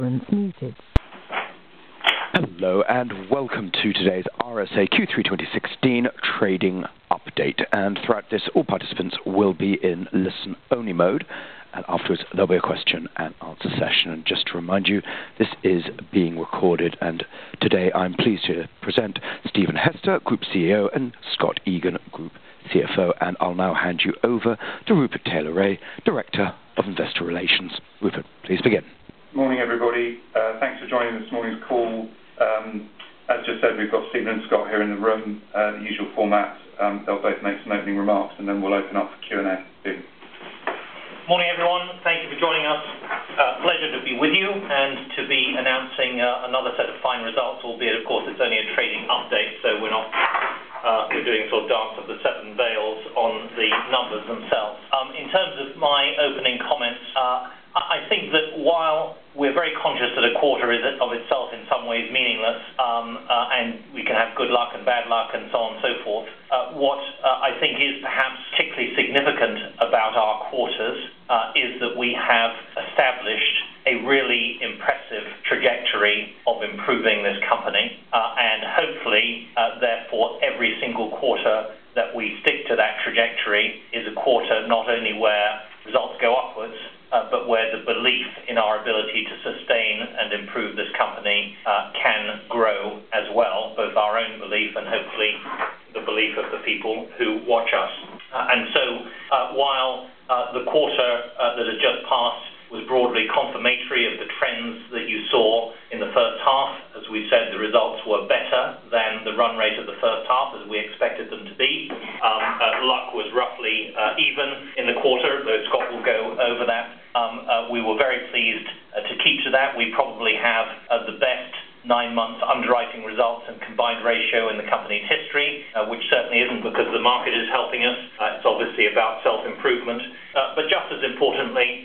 Muted. Hello and welcome to today's RSA Q3 2016 trading update. And throughout this, all participants will be in listen-only mode. And afterwards, there'll be a question and answer session. And just to remind you, this is being recorded. And today, I'm pleased to present Stephen Hester, Group CEO, and Scott Egan, Group CFO. And I'll now hand you over to Rupert Taylor-Ray, Director of Investor Relations. Rupert, please begin. Morning, everybody. Thanks for joining this morning's call. As just said, we've got Stephen and Scott here in the room, the usual format. They'll both make some opening remarks, and then we'll open up for Q&A. Stephen. Morning, everyone. Thank you for joining us. Pleasure to be with you and to be announcing another set of fine results, albeit, of course, it's only a trading update, so we're not we're doing sort of dance of the seven veils on the numbers themselves. In terms of my opening comments, I think that while we're very conscious that a quarter is of itself in some ways meaningless, and we can have good luck and bad luck and so on and so forth, what I think is perhaps particularly significant about our quarters is that we have established a really impressive trajectory of improving this company, and hopefully, therefore, every single quarter that we stick to that trajectory is a quarter not only where results go upwards, but where the belief in our ability to sustain and improve this company can grow as well, both our own belief and hopefully the belief of the people who watch us. And so while the quarter that has just passed was broadly confirmatory of the trends that you saw in the first half, as we said, the results were better than the run rate of the first half, as we expected them to be. Luck was roughly even in the quarter, though Scott will go over that. We were very pleased to keep to that. We probably have the best 9 months underwriting results and combined ratio in the company's history, which certainly isn't because the market is helping us. It's obviously about self-improvement. But just as importantly,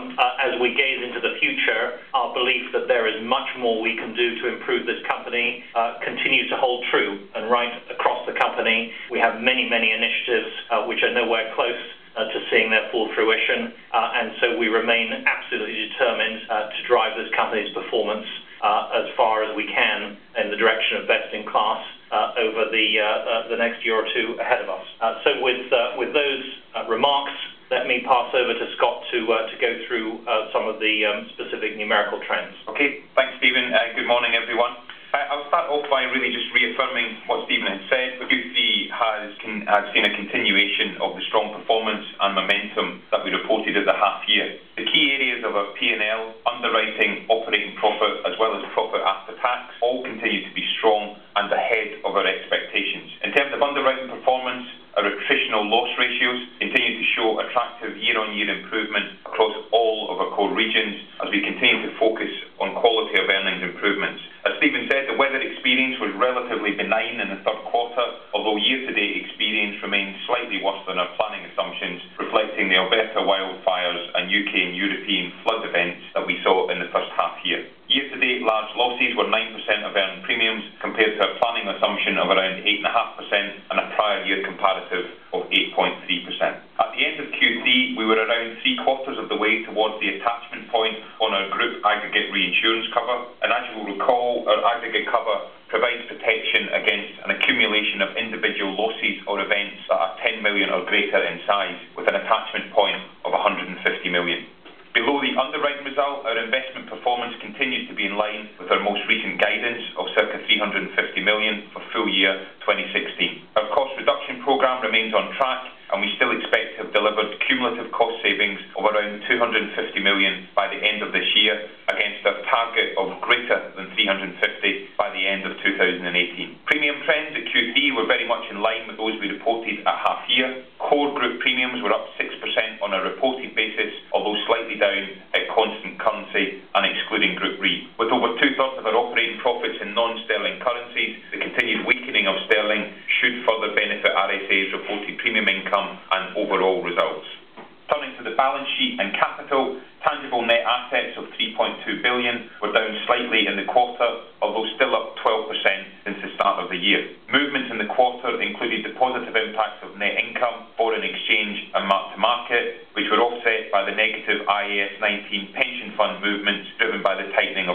as we gaze into the future, our belief that there is much more we can do to improve this company continues to hold true. And right across the company, we have many, many initiatives which are nowhere close to seeing their full fruition. And so we remain absolutely determined to drive this company's performance as far as we can in the direction of best in class over the next year or two ahead of us. So with those remarks, let me pass over to Scott to go through some of the specific numerical trends. Okay, thanks, Stephen. Good morning, everyone. I'll start off by really just reaffirming what Stephen had said. Q3 has seen a continuation of the strong performance and momentum that we reported at the half year. The key areas of our P&L, underwriting, operating profit, as well as profit after tax, all continue to be strong and ahead of our expectations. In terms of underwriting performance, our attritional loss ratios continue to show attractive year-on-year improvement across all of our core regions as we continue to focus on quality of earnings improvements. As Stephen said, the weather experience was relatively benign in the third quarter, although year-to-date experience remains slightly worse than our planning assumptions, reflecting the Alberta wildfires and UK and European flood events that we saw in the first half year. Year-to-date large losses were 9% of earned premiums compared to a planning assumption of around 8.5% and a prior year comparative of 8.3%. At the end of Q3, we were around 3/4 of the way towards the attachment point on our group aggregate reinsurance cover, and as you will recall, our aggregate cover provides protection against an accumulation of individual losses or events that are 10 million or greater in size, with an attachment point of 150 million. Below the underwriting result, our investment performance continues to be in line with our most recent guidance of circa 350 million for full year 2016. Our cost reduction programme remains on track, and we still expect to have delivered cumulative cost savings of around 250 million by the end of this year, against our target of greater than 350 by the end of 2018. Premium trends at Q3 were very much in line with those we reported at half year. Core group premiums were up 6% on a reported basis, although slightly down at constant currency and excluding Group Re. With over 2/3 of our operating profits in non-sterling currencies, the continued weakening of sterling should further benefit RSA's reported premium income and overall results. Turning to the balance sheet and capital, tangible net assets of 3.2 billion were down slightly in the quarter, although still up 12% since the start of the year. Movements in the quarter included the positive impacts of net income, foreign exchange and mark-to-market, which were offset by the negative IAS 19 pension fund movements driven by the tightening of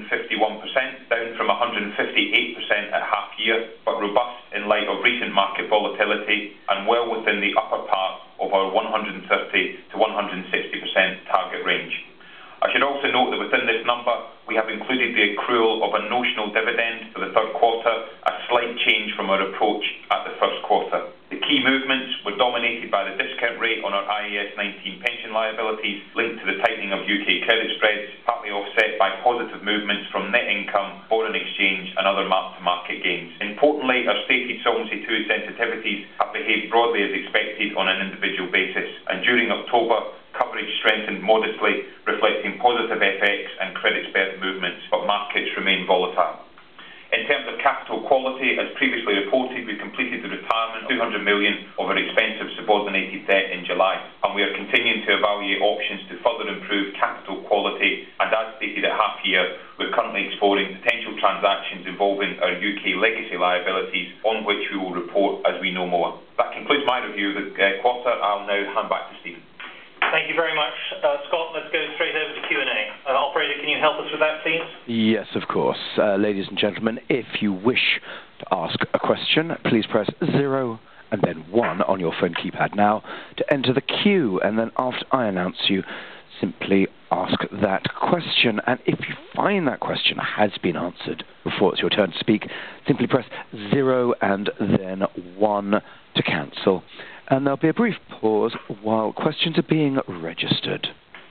down from 158% at half year, but robust in light of recent market volatility and well within the upper part of our 130 to 160% target range. I should also note that within this number, we have included the accrual of a notional dividend for the third quarter, a slight change from our approach at the first quarter. The key movements were dominated by the discount rate on our IAS 19 pension liabilities linked to the tightening of UK credit spreads, partly offset by positive movements from net income, foreign exchange and other mark-to-market gains. Importantly, our stated Solvency II sensitivities have behaved broadly as expected on an individual basis, and during October, coverage strengthened modestly, reflecting positive FX and credit spread movements, but markets remain volatile. In terms of capital quality, as previously reported, we completed the retirement of 200 million of our expensive subordinated debt in July, and we are continuing to evaluate options to further improve capital quality, and as stated at half year, we're currently exploring potential transactions involving our UK legacy liabilities, on which we will report as we know more. That concludes my review of the quarter. I'll now hand back to Stephen. Thank you very much, Scott. Let's go straight over to Q&A. Operator, can you help us with that, please? Yes, of course. Ladies and gentlemen, if you wish to ask a question, please press 0 and then 1 on your phone keypad now to enter the queue. And then after I announce you, simply ask that question. And if you find that question has been answered before it's your turn to speak, simply press 0 and then 1 to cancel. And there'll be a brief pause while questions are being registered.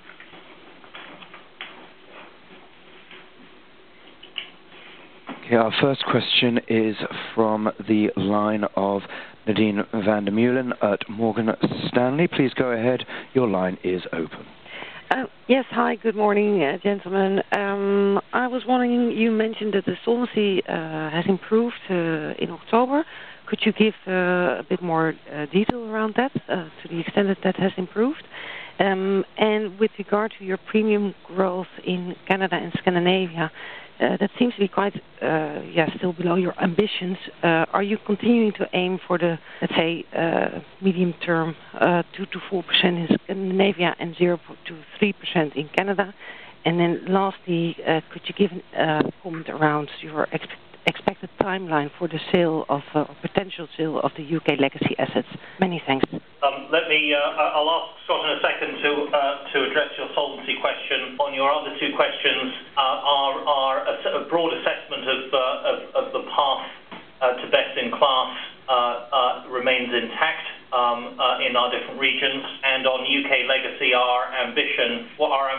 Okay, our first question is from the line of Nadine van der Meulen at Morgan Stanley. Please go ahead. Your line is open. Yes, hi, good morning, gentlemen. I was wondering, you mentioned that the solvency has improved in October. Could you give a bit more detail around that, to the extent that that has improved? And with regard to your premium growth in Canada and Scandinavia, that seems to be quite, still below your ambitions. Are you continuing to aim for the, let's say, medium term 2 to 4% in Scandinavia and 0 to 3% in Canada? And then lastly, could you give a comment around your expected timeline for the sale of potential sale of the UK legacy assets? Many thanks. I'll ask Scott in a second to address your solvency question. On your other two questions, our broad assessment of the path to best in class remains intact in our different regions. And on UK legacy, our ambition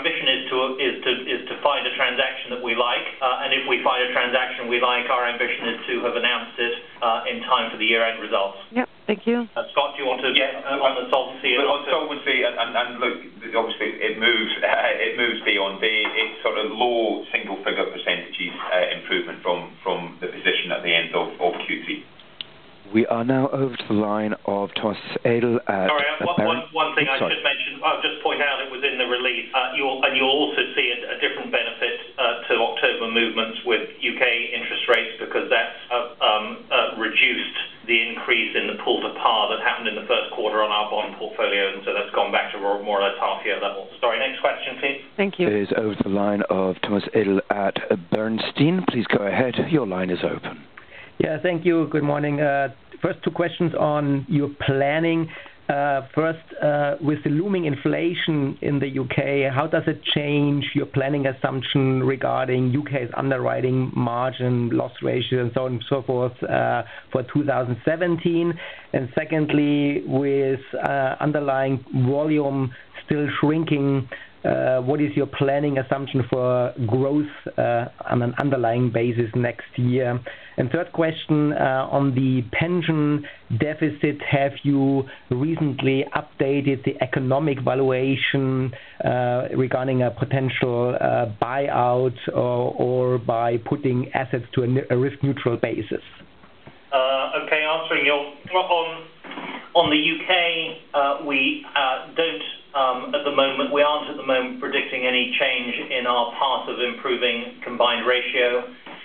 is to find a transaction that we like. And if we find a transaction we like, our ambition is to have announced it in time for the year-end results. Yep, thank you. Scott, do you want to on the solvency? On solvency, and look, obviously it moves beyond day. It's sort of low single-figure percentages improvement from the position at the end of Q3. We are now over to the line of Thomas Edel at... Sorry, one thing I should mention. I'll just point out it was in the release. You'll also see a different benefit to October movements with UK interest rates, because that's reduced the increase in the pull to par that happened in the first quarter on our bond portfolio, and so that's gone back to more or less half-year level. Sorry, next question, please. Thank you. It is over to the line of Thomas Edel at Bernstein. Please go ahead. Your line is open. Yeah, thank you. Good morning. First, two questions on your planning. First, with the looming inflation in the UK, how does it change your planning assumption regarding UK's underwriting margin, loss ratio, and so on and so forth for 2017? And secondly, with underlying volume still shrinking, what is your planning assumption for growth on an underlying basis next year? And third question, on the pension deficit, have you recently updated the economic valuation regarding a potential buyout or by putting assets to a risk-neutral basis? Okay, answering your... On the UK, we don't at the moment, we aren't at the moment predicting any change in our path of improving combined ratio.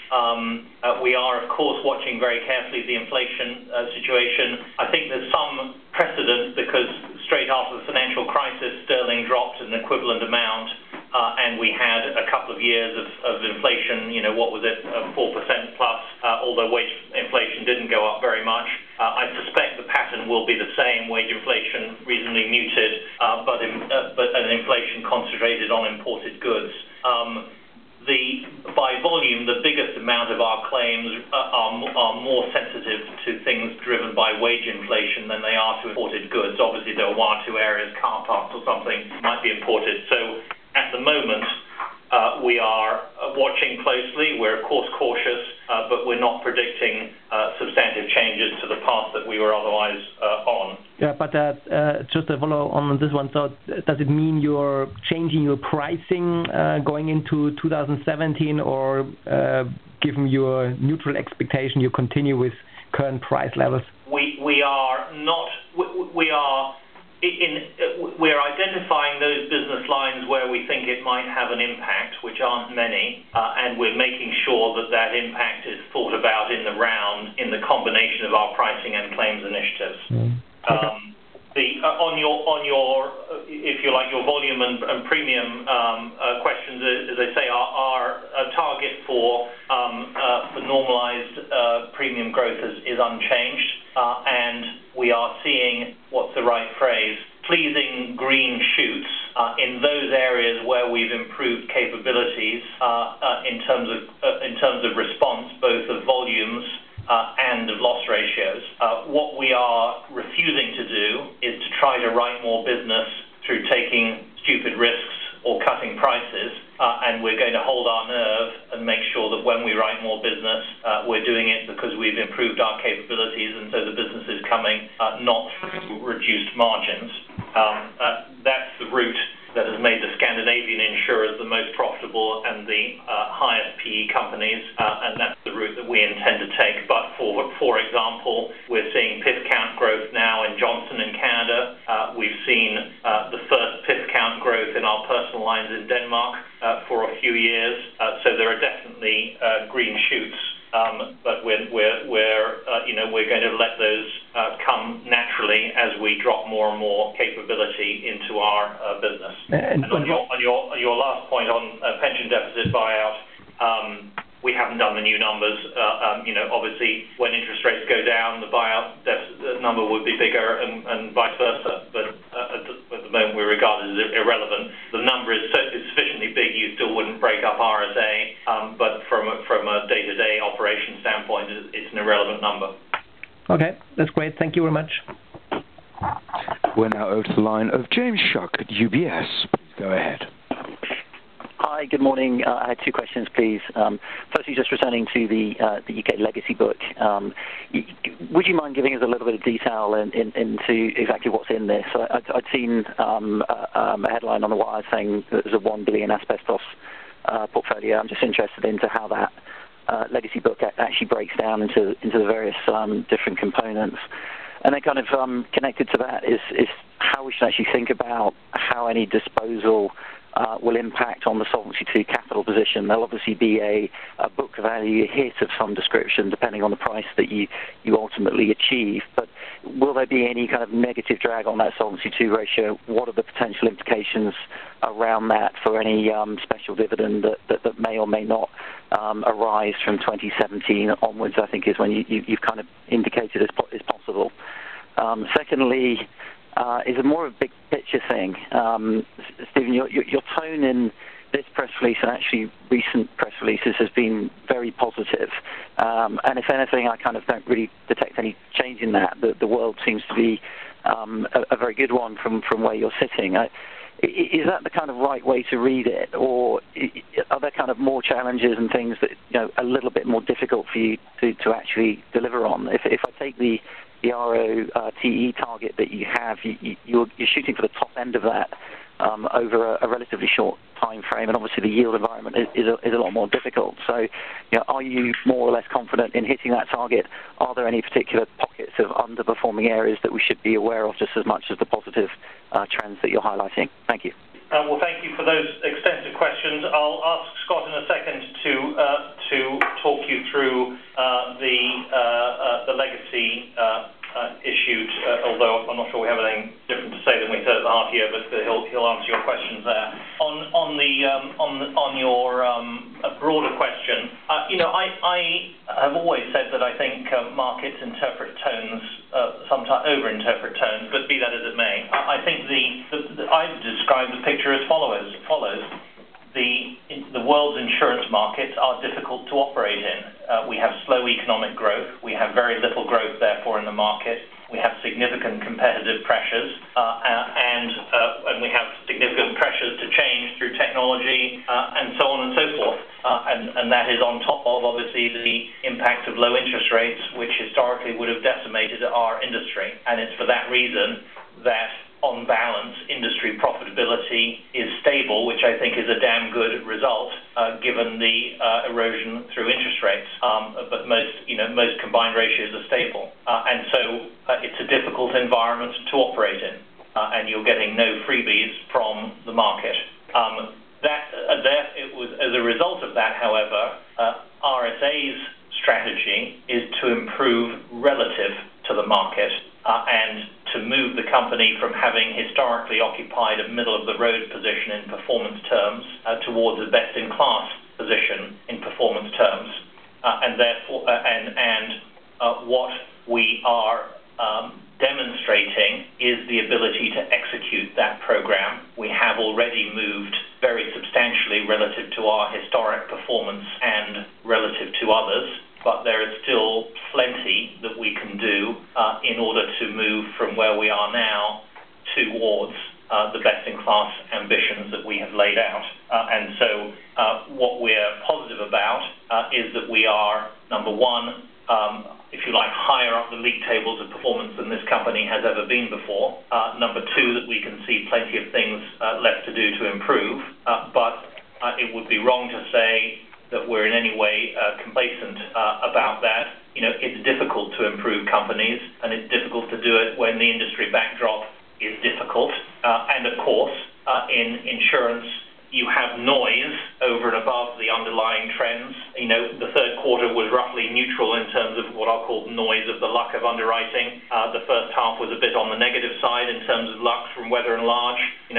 We are, of course, watching very carefully the inflation situation. I think there's some precedent because straight after the financial crisis, sterling dropped an equivalent amount, and we had a couple of years of inflation, what was it, 4% plus, although wage inflation didn't go up very much. I suspect the pattern will be the same, wage inflation reasonably muted, but an inflation concentrated on imported goods. By volume, the biggest amount of our claims are more sensitive to things driven by wage inflation than they are to imported goods. Obviously, there are one or two areas, car parts or something, might be imported. So at the moment, we are watching closely. We're, of course, cautious, but we're not predicting substantive changes to the path that we were otherwise on. Yeah, but just to follow on this one, so does it mean you're changing your pricing going into 2017, or given your neutral expectation, you continue with current price levels? We are not. We're identifying those business lines where we think it might have an impact, which aren't many, and we're making sure that impact is thought about in the round in the combination of our pricing and claims initiatives. On your, if you like, your volume and premium questions, as I say, our target for normalized premium growth is unchanged, and we are seeing, what's the right phrase, pleasing green shoots in those areas where we've improved capabilities in terms of response, both of volumes and of loss ratios. What we are refusing to do is to try to write more business through taking stupid risks or cutting prices, and we're going to hold our nerve and make sure that when we write more business, we're doing it because we've improved our capabilities, and so the business is coming not through reduced margins. That's the route that has made the Scandinavian insurers the most profitable and the highest PE companies, and that's the route that we intend to take. But for example, we're seeing PIF count growth now in Johnson in Canada. We've seen the first PIF count growth in our personal lines in Denmark for a few years. So there are definitely green shoots. But we're going to let those come naturally as we drop more and more capability into our business. And on your last point on pension deficit buyout, we haven't done the new numbers. Obviously, when interest rates go down, the buyout number would be bigger, and vice versa. But at the moment, we regard it as irrelevant. The number is sufficiently big, you still wouldn't break up RSA. But from a day-to-day operation standpoint, it's an irrelevant number. Okay, that's great. Thank you very much. We're now over to the line of James Shuck at UBS. Please go ahead. Hi, good morning. I had two questions, please. Firstly, just returning to the UK legacy book, would you mind giving us a little bit of detail into exactly what's in this? I'd seen a headline on the wire saying that there's a 1 billion asbestos portfolio. I'm just interested into how that legacy book actually breaks down into the various different components. And then kind of connected to that is how we should actually think about how any disposal will impact on the Solvency II capital position. There'll obviously be a book value hit of some description depending on the price that you ultimately achieve. But will there be any kind of negative drag on that Solvency II ratio? What are the potential implications around that for any special dividend that may or may not arise from 2017 onwards, I think is when you've kind of indicated is possible. Secondly, is it more of a big picture thing? Stephen, your tone in this press release and actually recent press releases has been very positive. And if anything, I kind of don't really detect any change in that. The world seems to be a very good one from where you're sitting. Is that the kind of right way to read it, or are there kind of more challenges and things that a little bit more difficult for you to actually deliver on? If I take the ROTE target that you have, you're shooting for the top end of that over a relatively short time frame, and obviously the yield environment is a lot more difficult. So, are you more or less confident in hitting that target? Are there any particular pockets of underperforming areas that we should be aware of just as much as the positive trends that you're highlighting? Thank you. Well, thank you for those extensive questions. I'll ask Scott in a second to talk you through the legacy issue, although I'm not sure we have anything different to say than we said at the half year, but he'll answer your questions there. On your broader question, I have always said that I think markets interpret tones, sometimes over-interpret tones, but be that as it may, I think I describe the picture as follows. The world's insurance markets are difficult to operate in. We have slow economic growth. We have very little growth, therefore, in the market. We have significant competitive pressures, and we have significant pressures to change through technology, and so on and so forth. And that is on top of, obviously, the impact of low interest rates, which historically would have decimated our industry. And it's for that reason that, on balance, industry profitability is stable, which I think is a damn good result, given the erosion through interest rates. But most combined ratios are stable, and so it's a difficult environment to operate in, and you're getting no freebies from the market. As a result of that, however, RSA's strategy is to improve relative to the market, and to move the company from having historically occupied a middle-of-the-road position in performance terms towards a best-in-class position in performance terms, and therefore, what we are demonstrating is the ability to execute that program. We have already moved very substantially relative to our historic performance and relative to others, but there is still plenty that we can do in order to move from where we are now towards the best-in-class ambitions that we have laid out. And so what we're positive about is that we are, number one, if you like, higher up the league tables of performance than this company has ever been before. Number two, that we can see plenty of things left to do to improve. But it would be wrong to say that we're in any way complacent about that. It's difficult to improve companies, and it's difficult to do it when the industry backdrop is difficult. And of course, in insurance, you have noise over and above the underlying trends. The third quarter was roughly neutral in terms of what I'll call noise of the luck of underwriting. The first half was a bit on the negative side in terms of luck from weather and large.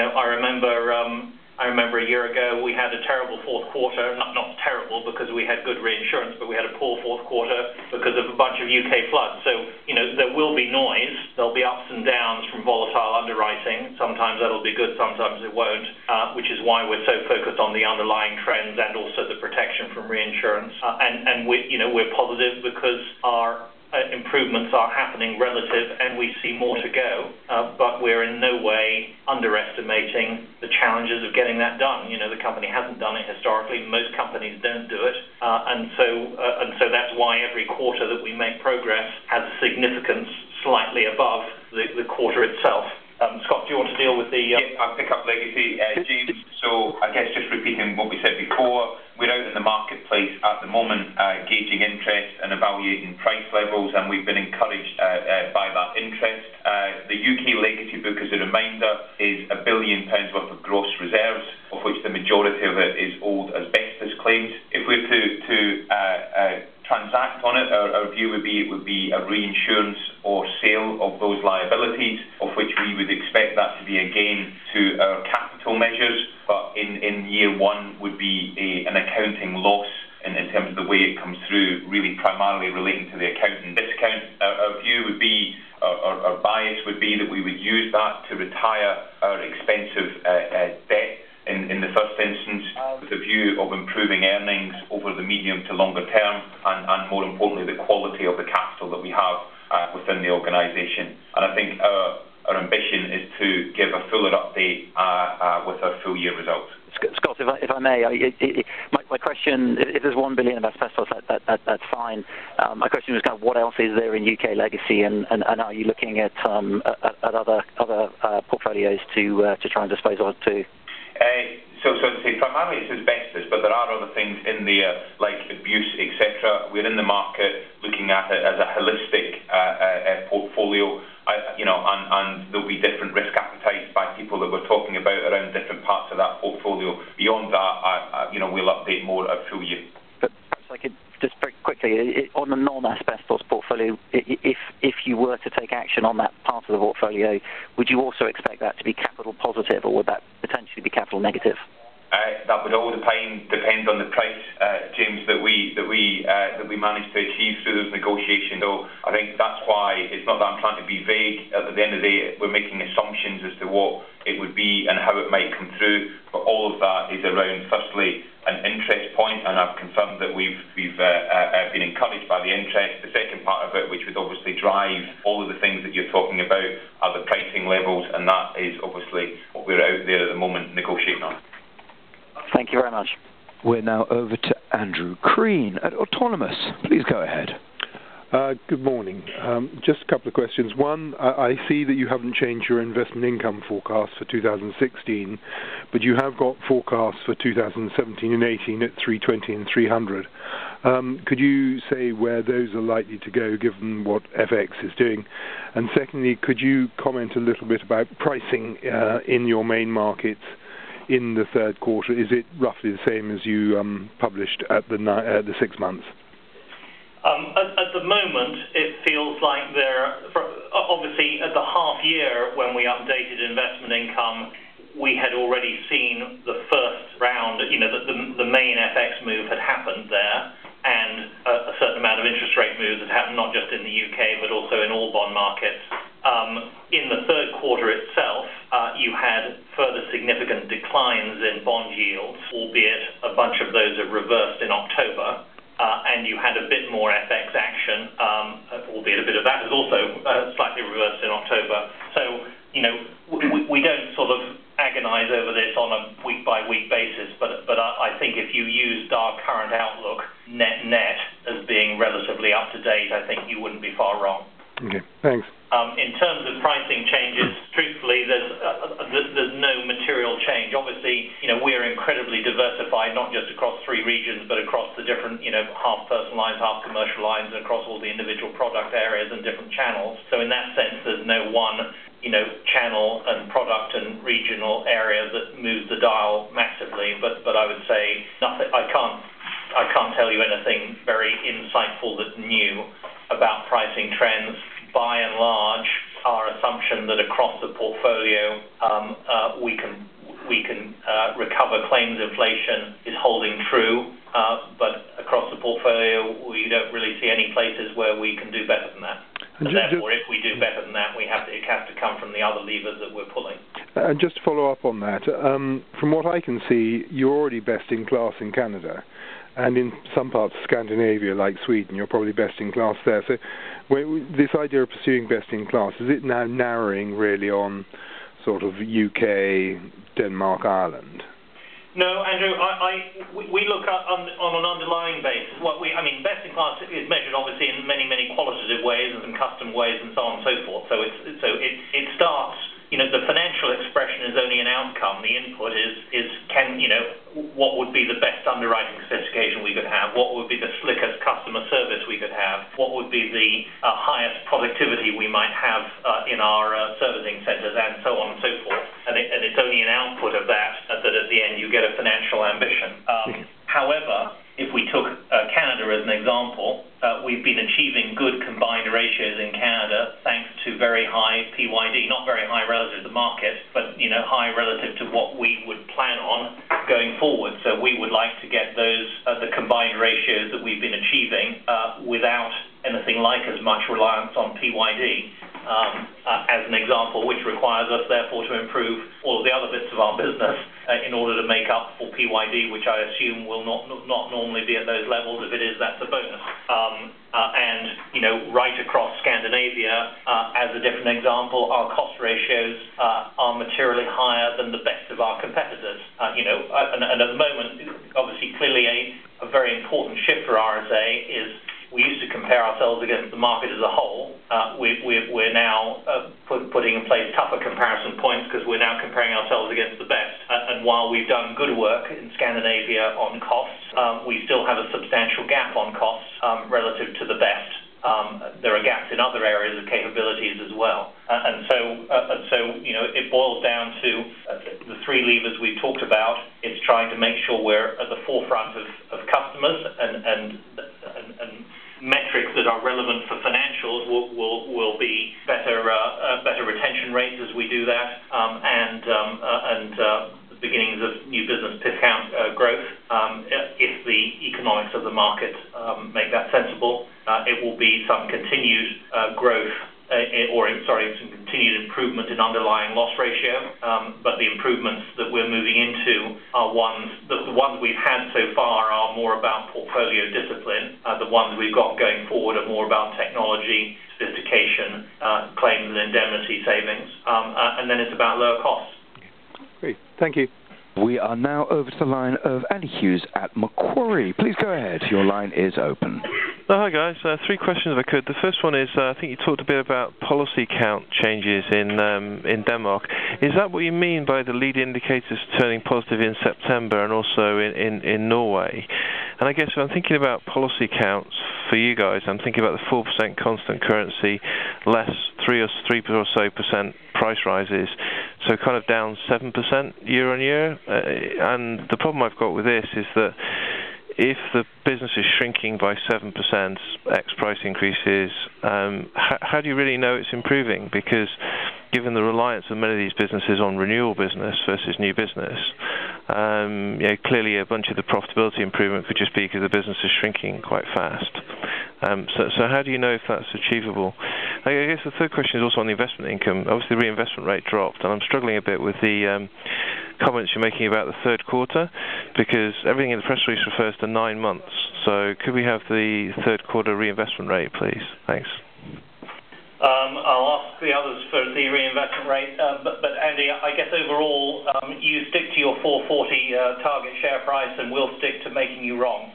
I remember a year ago we had a terrible fourth quarter, not terrible because we had good reinsurance, but we had a poor fourth quarter because of a bunch of UK floods. So, there will be noise. There'll be ups and downs from volatile underwriting. Sometimes that'll be good, sometimes it won't, which is why we're so focused on the underlying trends and also the protection from reinsurance. And we're positive because our improvements are happening relative, and we see more to go, but we're in no way underestimating the challenges of getting that done. The company hasn't done it historically. Most companies don't do it, and so that's why every quarter that we make progress has a significance slightly above the quarter itself. Scott, do you want to deal with the... Yeah, I'll pick up legacy, James. So I guess just repeating what we said before, we're out in the marketplace at the moment gauging interest and evaluating price levels, and we've been encouraged by that interest. The UK legacy book, as a reminder, is £1 billion worth of gross reserves, of which the majority of it is old asbestos claims. If we're to transact on it, our view would be it would be a reinsurance or sale of those liabilities, of which we would expect that to be a gain to our capital measures, but in year one would be an accounting loss in terms of the way it comes through, really primarily relating to the accounting discount. Our view would be, our bias would be that we would use that to retire our expensive debt in the first instance, with a view of improving earnings over the medium to longer term, and more importantly, the quality of the capital that we have within the organisation. And I think our ambition is to give a fuller update with our full year results. Scott, if I may, my question, if there's £1 billion of asbestos, that's fine. My question was kind of what else is there in UK legacy, and are you looking at other portfolios to try and dispose of too? So to say, primarily it's asbestos, but there are other things in there like abuse, etc. We're in the market looking at it as a holistic portfolio, and there'll be different risk appetites by people that we're talking about around different parts of that portfolio. Beyond that, we'll update more at full year. But perhaps I could just very quickly, on the non-asbestos portfolio, if you you were to take action on that part of the portfolio, would you also expect that to be capital positive, or would that potentially be capital negative? That would all depend on the price, James, that we manage to achieve through those negotiations. So I think that's why it's not that I'm trying to be vague. At the end of the day, we're making assumptions as to what it would be and how it might come through. But all of that is around, firstly, an interest point, and I've confirmed that we've been encouraged by the interest. The second part of it, which would obviously drive all of the things that you're talking about, are the pricing levels, and that is obviously what we're out there at the moment negotiating on. Thank you very much. We're now over to Andrew Crean at Autonomous. Please go ahead. Good morning. Just a couple of questions. One, I see that you haven't changed your investment income forecast for 2016, but you have got forecasts for 2017 and 18 at 320 and 300. Could you say where those are likely to go, given what FX is doing? And secondly, could you comment a little bit about pricing in your main markets in the third quarter? Is it roughly the same as you published at the 6 months? At the moment, it feels like obviously at the half year when we updated investment income, we had already seen the first round, the main FX move had happened there, and a certain amount of interest rate moves had happened not just in the UK but also in all bond markets. In the third quarter itself, you had further significant declines in bond yields, albeit a bunch of those have reversed in October, and you had a bit more FX action, albeit a bit of that has also slightly reversed in October. So, we don't sort of agonize over this on a week-by-week basis, but I think if you used our current outlook net as being relatively up-to-date, I think you wouldn't be far wrong. Okay, thanks. In terms of pricing changes, truthfully, there's no material change. Obviously, we're incredibly diversified, not just across three regions, but across the different, half personal lines, half commercial lines, and across all the individual product areas and different channels. So in that sense, there's no one, channel and product and regional area that moves the dial massively. But I would say nothing. I can't tell you anything very insightful that's new about pricing trends. By and large, our assumption that across the portfolio we can recover claims inflation is holding true, but across the portfolio we don't really see any places where we can do better than that. And therefore, if we do better than that, it has to come from the other levers that we're pulling. And just to follow up on that, from what I can see, you're already best in class in Canada. And in some parts of Scandinavia, like Sweden, you're probably best in class there. So this idea of pursuing best in class, is it now narrowing really on sort of UK, Denmark, Ireland? No, Andrew, we look on an underlying basis. Best in class is measured obviously in many, many qualitative ways and custom ways and so on and so forth. So it starts, the financial expression is only an outcome. The input is what would be the best underwriting sophistication we could have? What would be the slickest customer service we could have? What would be the highest productivity we might have in our servicing centres, and so on and so forth? And it's only an output of that at the end you get a financial ambition. However, if we took Canada as an example, we've been achieving good combined ratios in Canada thanks to very high PYD, not very high relative to the market, but high relative to what we would plan on going forward. So we would like to get those the combined ratios that we've been achieving without anything like as much reliance on PYD. As an example, which requires us therefore to improve all of the other bits of our business in order to make up for PYD, which I assume will not normally be at those levels. If it is, that's a bonus. And right across Scandinavia, as a different example, our cost ratios are materially higher than the best of our competitors. And at the moment, obviously, clearly a very important shift for RSA is we used to compare ourselves against the market as a whole. We're now putting in place tougher comparison points because we're now comparing ourselves against the best. And while we've done good work in Scandinavia on costs, we still have a substantial gap on costs relative to the best. There are gaps in other areas of capabilities as well. And so it boils down to the three levers we've talked about. It's trying to make sure we're at the forefront of customers and metrics that are relevant for financials will be better retention rates as we do that, and the beginnings of new business PIF count growth. If the economics of the market make that sensible, it will be some continued growth. Some continued improvement in underlying loss ratio, but the improvements that we're moving into are the ones we've had so far are more about portfolio discipline. The ones we've got going forward are more about technology, sophistication, claims and indemnity savings, and then it's about lower costs. Great, thank you. We are now over to the line of Andy Hughes at Macquarie. Please go ahead. Your line is open. Hi guys, 3 questions if I could. The first one is, I think you talked a bit about policy count changes in Denmark. Is that what you mean by the lead indicators turning positive in September and also in Norway? And I guess if I'm thinking about policy counts for you guys, I'm thinking about the 4% constant currency, less 3 or so percent price rises, so kind of down 7% year on year. And the problem I've got with this is that if the business is shrinking by 7% ex price increases, how do you really know it's improving? Because given the reliance of many of these businesses on renewal business versus new business, clearly a bunch of the profitability improvement could just be because the business is shrinking quite fast. So how do you know if that's achievable? I guess the third question is also on the investment income. Obviously the reinvestment rate dropped, and I'm struggling a bit with the comments you're making about the third quarter, because everything in the press release refers to 9 months. So could we have the third quarter reinvestment rate, please? Thanks. I'll ask the others for the reinvestment rate, but Andy, I guess overall you stick to your 440 target share price, and we'll stick to making you wrong.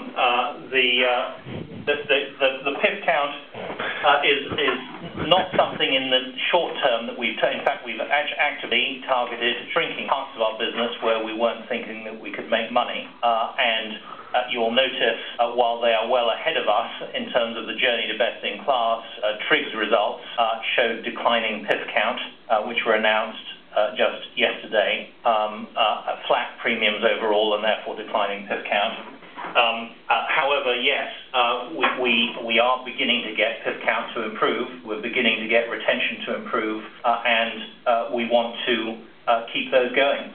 The PIF count is not something in the short term that we've in fact we've actively targeted shrinking parts of our business where we weren't thinking that we could make money, and you'll notice while they are well ahead of us in terms of the journey to best in class, Trig's results showed declining PIF count, which were announced just yesterday, flat premiums overall and therefore declining PIF count. However, yes, we are beginning to get PIF count to improve. We're beginning to get retention to improve, and we want to keep those going.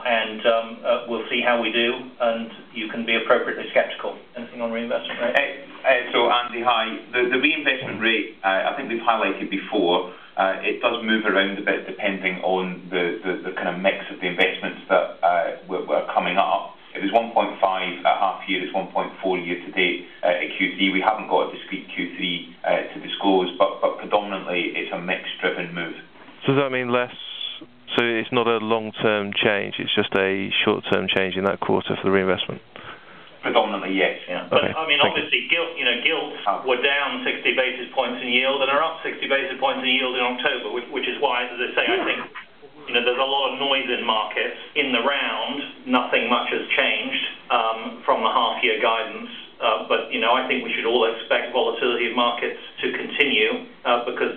And we'll see how we do, and you can be appropriately sceptical. Anything on reinvestment rate? So Andy, hi. The reinvestment rate, I think we've highlighted before, it does move around a bit depending on the kind of mix of the investments that were coming up. It was 1.5 at half year, it's 1.4 year to date at Q3. We haven't got a discrete Q3 to disclose, but predominantly it's a mix-driven move. So does that mean less? So it's not a long-term change, it's just a short-term change in that quarter for the reinvestment? Predominantly, yes. Yeah. But I mean, obviously, gilts were down 60 basis points in yield and are up 60 basis points in yield in October, which is why, as I say, I think there's a lot of noise in markets. In the round, nothing much has changed from the half-year guidance. But I think we should all expect volatility of markets to continue because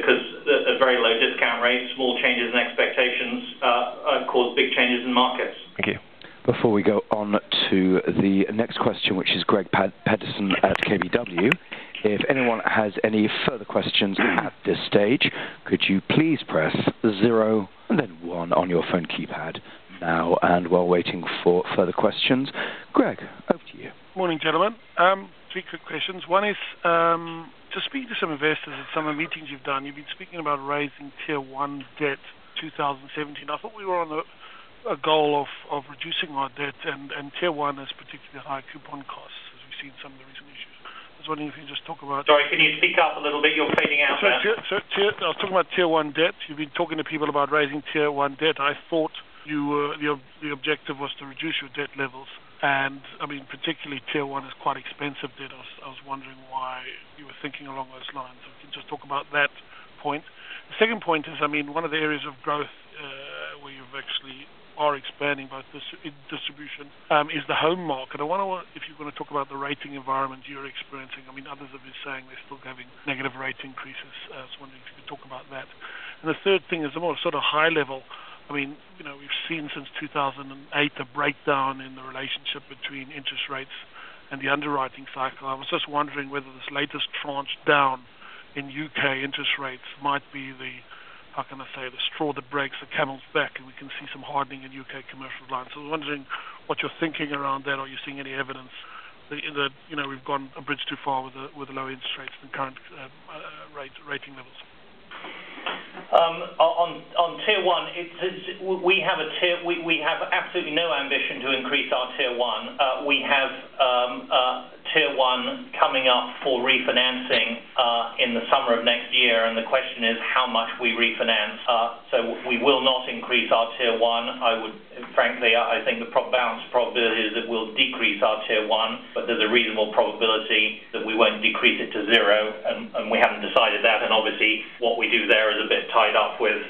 at very low discount rates, small changes in expectations cause big changes in markets. Thank you. Before we go on to the next question, which is Greg Pedersen at KBW, if anyone has any further questions at this stage, could you please press 0 and then 1 on your phone keypad now, and while waiting for further questions. Greg, over to you. Morning, gentlemen. 3 quick questions. One is, to speak to some investors at some of the meetings you've done, you've been speaking about raising Tier 1 debt 2017. I thought we were on a goal of reducing our debt, and Tier 1 has particularly high coupon costs, as we've seen some of the recent issues. I was wondering if you could just talk about... Sorry, can you speak up a little bit? You're fading out there. I was talking about Tier 1 debt. You've been talking to people about raising Tier 1 debt. I thought the objective was to reduce your debt levels. And, I mean, particularly Tier 1 is quite expensive debt. I was wondering why you were thinking along those lines. So we can just talk about that point. The second point is, I mean, one of the areas of growth where you've actually are expanding both distribution is the home market. I wonder if you're going to talk about the rating environment you're experiencing. I mean, others have been saying they're still having negative rate increases. I was wondering if you could talk about that. And the third thing is a more sort of high level. I mean, we've seen since 2008 a breakdown in the relationship between interest rates and the underwriting cycle. I was just wondering whether this latest tranche down in UK interest rates might be the, how can I say, the straw that breaks the camel's back, and we can see some hardening in UK commercial lines. So I was wondering what you're thinking around that. Are you seeing any evidence that we've gone a bridge too far with the low interest rates and current rating levels? On tier one, we have absolutely no ambition to increase our tier one. We have tier one coming up for refinancing in the summer of next year, and the question is how much we refinance. So we will not increase our tier one. I think the balanced probability is that we'll decrease our tier one, but there's a reasonable probability that we won't decrease it to zero, and we haven't decided that. And obviously, what we do there is a bit tied up with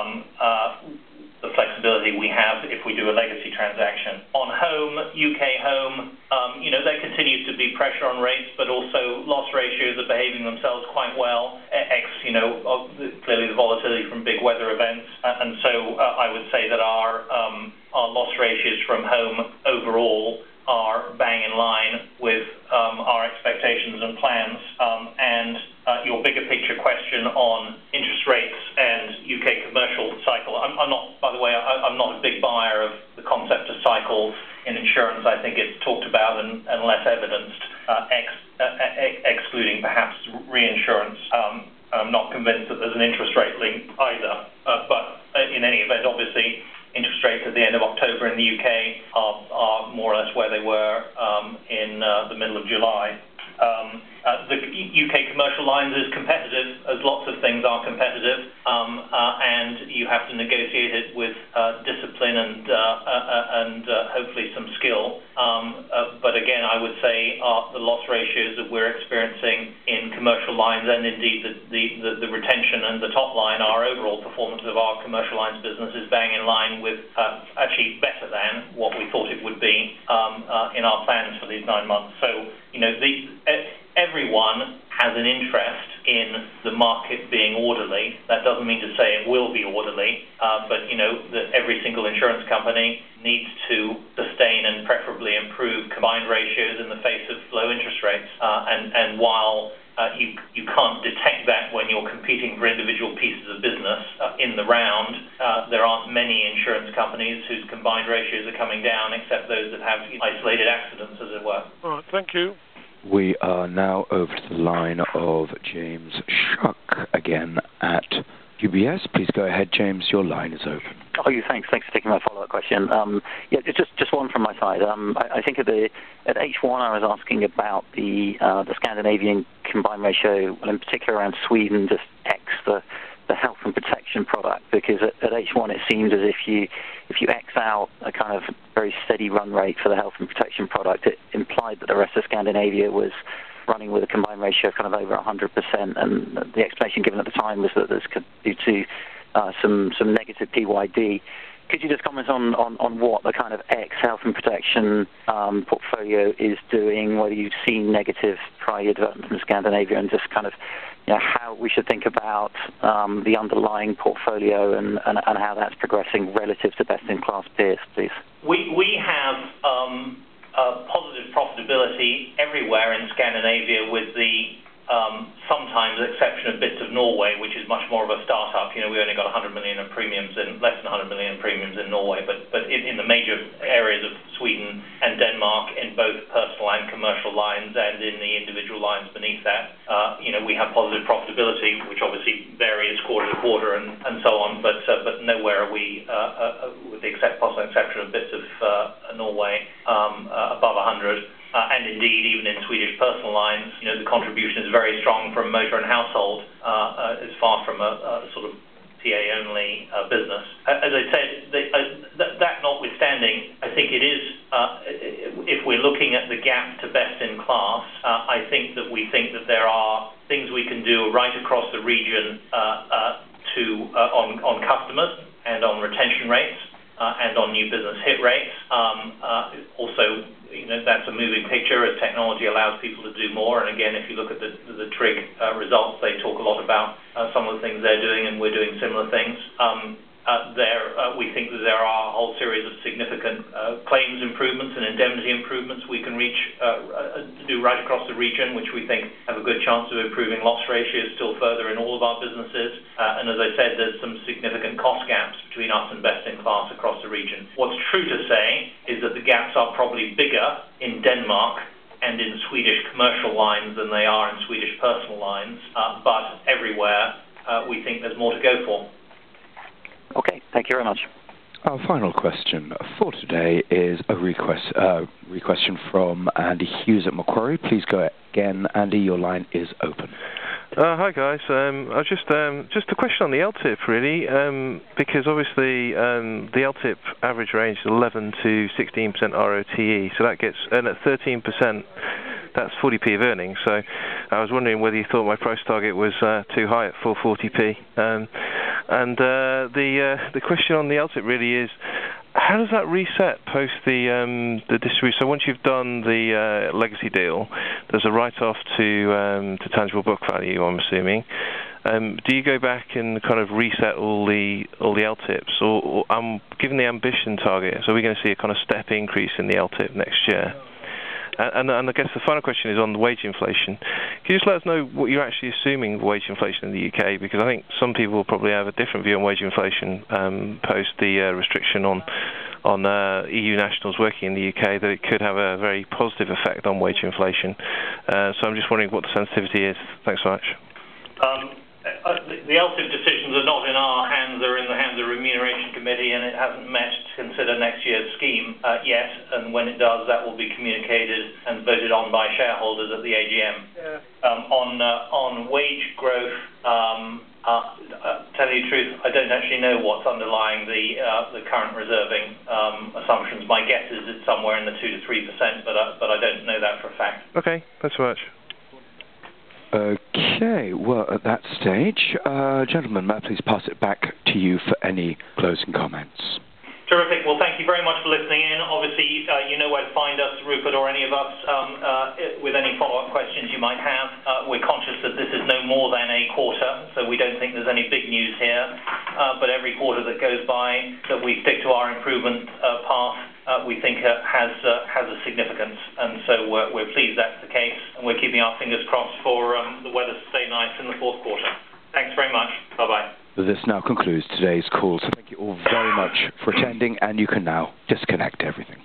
the flexibility we have if we do a legacy transaction. On home, UK home, there continues to be pressure on rates, but also loss ratios are behaving themselves quite well, clearly the volatility from big weather events. And so I would say that our loss ratios from home overall are bang in line with our expectations and plans. And your bigger picture question on interest rates and UK commercial cycle, I'm not, by the way, I'm not a big buyer of the concept of cycles in insurance. I think it's talked about and less evidenced, excluding perhaps reinsurance. I'm not convinced that there's an interest rate link either. But in any event, obviously, interest rates at the end of October in the UK are more or less where they were in the middle of July. The UK commercial lines is competitive, as lots of things are competitive, and you have to negotiate it with discipline and hopefully some skill. But again, I would say the loss ratios that we're experiencing in commercial lines, and indeed the retention and the top line, our overall performance of our commercial lines business is bang in line with, actually better than what we thought it would be in our plans for these 9 months. So, everyone has an interest in the market being orderly. That doesn't mean to say it will be orderly, but that every single insurance company needs to sustain and preferably improve combined ratios in the face of low interest rates. And while you can't detect that when you're competing for individual pieces of business in the round, there aren't many insurance companies whose combined ratios are coming down, except those that have isolated accidents, as it were. All right, thank you. We are now over to the line of James Shuck again at UBS. Please go ahead, James. Your line is open. Oh, thanks. Thanks for taking my follow-up question. Just one from my side. I think at H1 I was asking about the Scandinavian combined ratio, and in particular around Sweden, just X the health and protection product, because at H1 it seemed as if you X out a kind of very steady run rate for the health and protection product, it implied that the rest of Scandinavia was running with a combined ratio of kind of over 100%, and the explanation given at the time was that this could be due to some negative PYD. Could you just comment on what the kind of health and protection portfolio is doing, whether you've seen negative prior year development from Scandinavia, and just kind of how we should think about the underlying portfolio and how that's progressing relative to best-in-class peers, please? We have positive profitability everywhere in Scandinavia, with the sometimes exception of bits of Norway, which is much more of a start-up. We only got 100 million in premiums, and less than 100 million in premiums in Norway, but in the major areas of Sweden and Denmark, in both personal and commercial lines, and in the individual lines beneath that, we have positive profitability, which obviously varies quarter to quarter and so on, but nowhere are we, with the possible exception of bits of Norway, above 100. And indeed, even in Swedish personal lines, the contribution is very strong from motor and household. It's far from a sort of PA-only business. As I said, that notwithstanding, I think it is, if we're looking at the gap to best in class, I think that there are things we can do right across the region on customers and on retention rates and on new business hit rates. Also, that's a moving picture as technology allows people to do more. And again, if you look at the Trig results, they talk a lot about some of the things they're doing, and we're doing similar things. we think that there are a whole series of significant claims improvements and indemnity improvements we can do right across the region, which we think have a good chance of improving loss ratios still further in all of our businesses. And as I said, there's some significant cost gaps between us and best in class across the region. What's true to say is that the gaps are probably bigger in Denmark and in Swedish commercial lines than they are in Swedish personal lines, but everywhere we think there's more to go for. Okay, thank you very much. Our final question for today is a re-question from Andy Hughes at Macquarie. Please go again, Andy. Your line is open. Hi guys. I was just a question on the LTIP really, because obviously the LTIP average range is 11 to 16% ROTE, so that gets, and at 13%. That's 40p of earnings, so I was wondering whether you thought my price target was too high at 440p. And the question on the LTIP really is, how does that reset post the distribution? So once you've done the legacy deal, there's a write-off to tangible book value, I'm assuming. Do you go back and kind of reset all the LTIPs, or given the ambition target, so are we going to see a kind of step increase in the LTIP next year? And I guess the final question is on the wage inflation. Can you just let us know what you're actually assuming wage inflation in the UK? Because I think some people will probably have a different view on wage inflation post the restriction on EU nationals working in the UK, that it could have a very positive effect on wage inflation. So I'm just wondering what the sensitivity is. Thanks so much. The LTIP decisions are not in our hands, they're in the hands of the Remuneration Committee, and it hasn't met to consider next year's scheme yet, and when it does, that will be communicated and voted on by shareholders at the AGM. On wage growth, tell you the truth, I don't actually know what's underlying the current reserving assumptions. My guess is it's somewhere in the 2 to 3%, but I don't know that for a fact. Okay, thanks so much. Okay, well, at that stage, gentlemen, may I please pass it back to you for any closing comments? Terrific. Well, thank you very much for listening in. Obviously, you know where to find us, Rupert or any of us, with any follow-up questions you might have. We're conscious that this is no more than a quarter, so we don't think there's any big news here. But every quarter that goes by that we stick to our improvement path, we think has a significance, and so we're pleased that's the case, and we're keeping our fingers crossed for the weather to stay nice in the fourth quarter. Thanks very much. Bye-bye. This now concludes today's call, so thank you all very much for attending, and you can now disconnect everything.